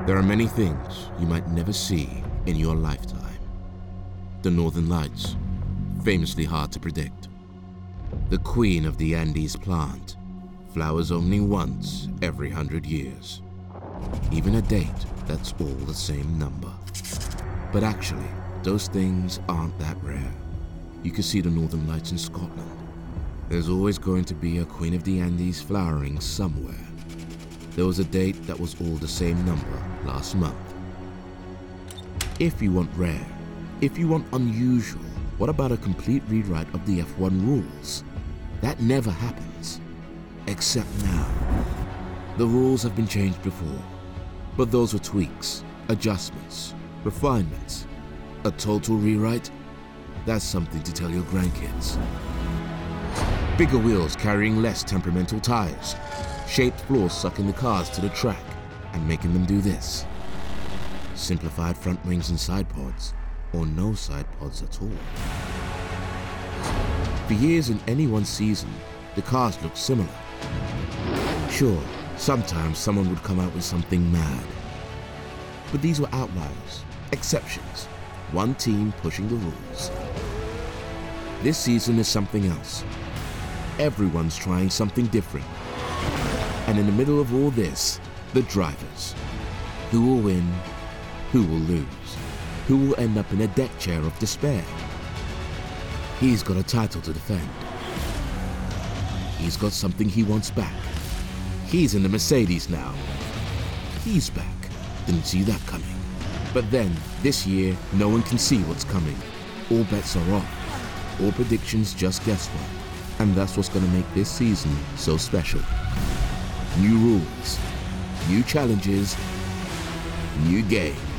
There are many things you might never see in your lifetime. The Northern Lights, famously hard to predict. The Queen of the Andes plant flowers only once every 100 years. Even a date that's all the same number. But actually, those things aren't that rare. You can see the Northern Lights in Scotland. There's always going to be a Queen of the Andes flowering somewhere. There was a date that was all the same number last month. If you want rare, if you want unusual, what about a complete rewrite of the F1 rules? That never happens. Except now. The rules have been changed before, but those were tweaks, adjustments, refinements. A total rewrite? That's something to tell your grandkids. Bigger wheels carrying less temperamental tires. Shaped floors sucking the cars to the track and making them do this. Simplified front wings and side pods, or no side pods at all. For years in any one season, the cars looked similar. Sure, sometimes someone would come out with something mad. But these were outliers, exceptions, one team pushing the rules. This season is something else. Everyone's trying something different. And in the middle of all this, the drivers. Who will win? Who will lose? Who will end up in a deck chair of despair? He's got a title to defend. He's got something he wants back. He's in the Mercedes now. He's back. Didn't see that coming. But then, this year, no one can see what's coming. All bets are off. All predictions just guesswork. And that's what's going to make this season so special. New rules, new challenges, new game.